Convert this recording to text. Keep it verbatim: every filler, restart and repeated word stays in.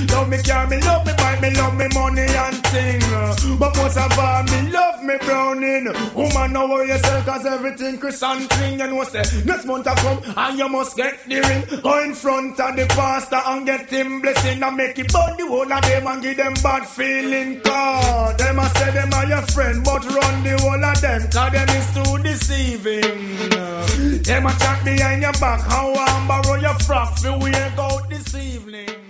Love me car, me love me bike, me love me money and thing. But most of all, me love me browning. Woman, know how you sell, cause everything Chris and clean. You know say, next month I come and you must get the ring. Go in front of the pastor and get him blessing. And make it burn the whole of them and give them bad feeling. Cause them a say them are your friend, but run the whole of them, cause them is too deceiving. Them a chat behind your back, how I'm borrow your frock, feel we ain't out this evening.